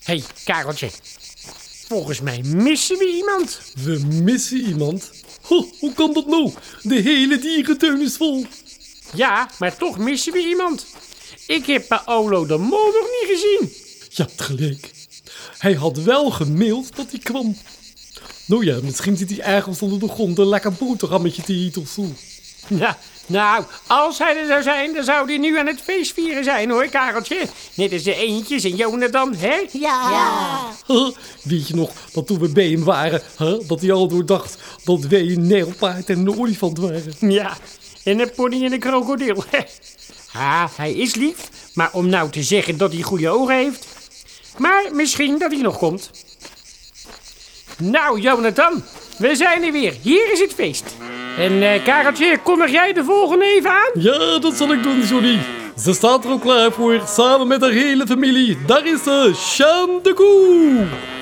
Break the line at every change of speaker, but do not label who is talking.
Hé, Kareltje. Volgens mij missen we iemand.
We missen iemand? Hoe kan dat nou? De hele dierentuin is vol.
Ja, maar toch missen we iemand. Ik heb Paolo de Mol nog niet gezien.
Je hebt gelijk. Hij had wel gemaild dat hij kwam. Nou ja, misschien zit hij ergens onder de grond een lekker boterhammetje te eten of zo.
Ja, nou, als hij er zou zijn, dan zou hij nu aan het feestvieren zijn hoor, Kareltje. Net als de eendjes en Jonathan, hè?
Ja.
Weet je nog dat toen we bij hem waren, dat hij aldoor dacht dat wij een nijlpaard en een olifant waren?
Ja, en een pony en een krokodil. Hij is lief, maar om nou te zeggen dat hij goede ogen heeft. Maar misschien dat hij nog komt. Nou, Jonathan, we zijn er weer. Hier is het feest. En Kareltje, kondig jij de volgende even aan?
Ja, dat zal ik doen, Johnny. Ze staat er ook klaar voor, samen met haar hele familie. Daar is ze, Sjaan de Koe.